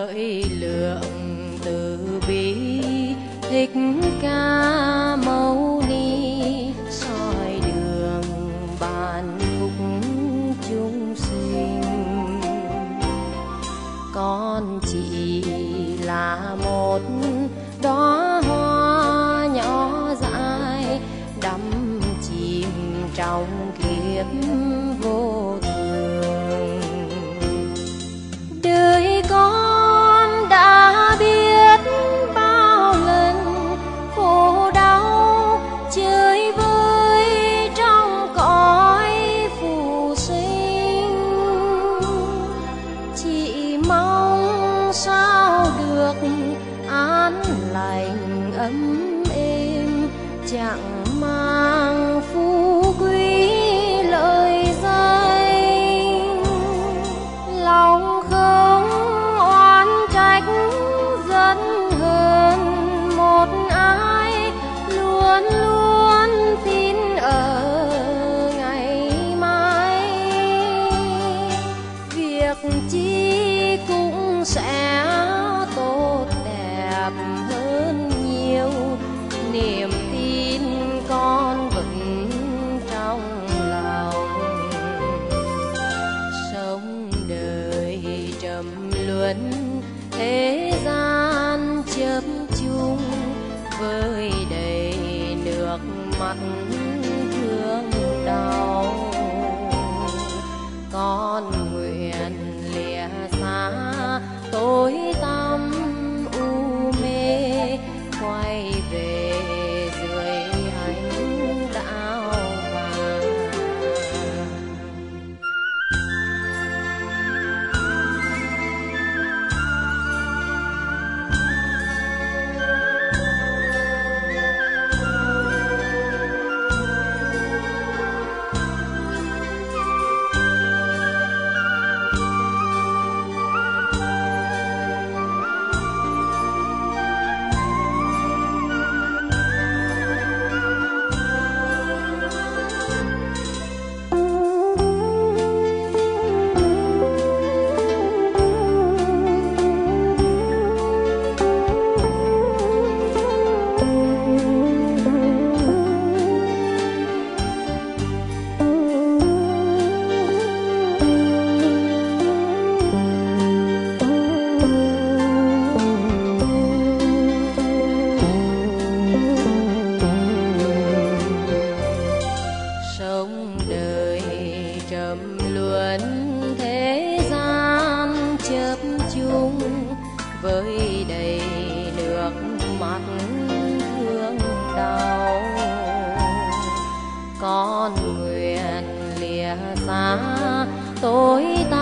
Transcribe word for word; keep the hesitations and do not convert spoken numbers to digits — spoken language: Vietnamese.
thời lượng từ bi thích ca mâu ni, soi đường ban phúc chúng sinh. Con chỉ là một đóa hoa nhỏ dại đắm chìm trong kiếp vô thường. Đời con đã biết bao lần khổ đau chơi vơi trong cõi phù sinh, chỉ mong sao được an lành ấm êm, chẳng mang phú quý lời danh. Lòng không oán trách giận hờn một ai, luôn luôn tin ở ngày mai. Việc chi cũng sẽ tốt đẹp hơn nhiều, niềm tin con vẫn trong lòng. Sống đời trầm luân thế gian chớp chung, với đầy nước mắt thương đau. Con nguyện lìa xa tối tăm u mê, quay về dưới ánh đạo vàng. Sống đời trầm luân thế gian chớp chung, với đầy nước mắt thương đau. Con nguyện lìa xa tối tăm